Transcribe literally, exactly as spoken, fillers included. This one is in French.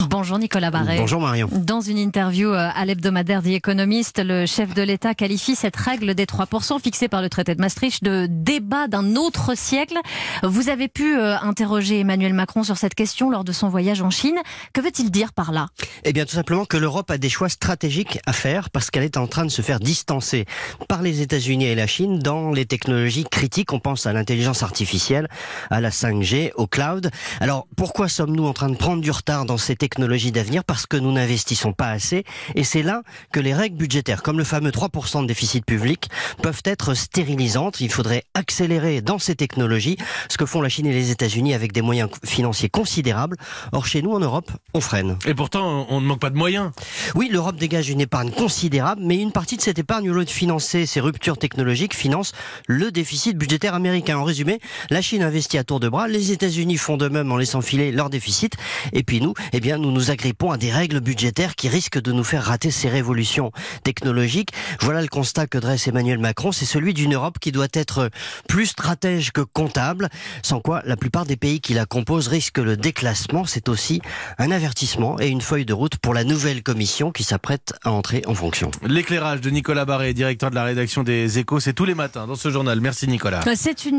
Bonjour Nicolas Barret. Bonjour Marion. Dans une interview à l'hebdomadaire The Economist, le chef de l'État qualifie cette règle des trois pour cent fixée par le traité de Maastricht de débat d'un autre siècle. Vous avez pu interroger Emmanuel Macron sur cette question lors de son voyage en Chine. Que veut-il dire par là ? Eh bien tout simplement que l'Europe a des choix stratégiques à faire parce qu'elle est en train de se faire distancer par les États-Unis et la Chine dans les technologies critiques. On pense à l'intelligence artificielle, à la cinq G, au cloud. Alors pourquoi sommes-nous en train de prendre du retard dans ces technologies d'avenir? Parce que nous n'investissons pas assez, et c'est là que les règles budgétaires, comme le fameux trois pour cent de déficit public, peuvent être stérilisantes. Il faudrait accélérer dans ces technologies ce que font la Chine et les États-Unis avec des moyens financiers considérables. Or chez nous en Europe, on freine. Et pourtant, on ne manque pas de moyens. Oui, l'Europe dégage une épargne considérable, mais une partie de cette épargne, au lieu de financer ces ruptures technologiques, finance le déficit budgétaire américain. En résumé, la Chine investit à tour de bras, les États-Unis font de même en laissant filer leur déficit, et puis nous, eh bien, nous nous agrippons à des règles budgétaires qui risquent de nous faire rater ces révolutions technologiques. Voilà le constat que dresse Emmanuel Macron, c'est celui d'une Europe qui doit être plus stratège que comptable, sans quoi la plupart des pays qui la composent risquent le déclassement. C'est aussi un avertissement et une feuille de route pour la nouvelle commission qui s'apprête à entrer en fonction. L'éclairage de Nicolas Barret, directeur de la rédaction des Échos, c'est tous les matins dans ce journal. Merci Nicolas. C'est une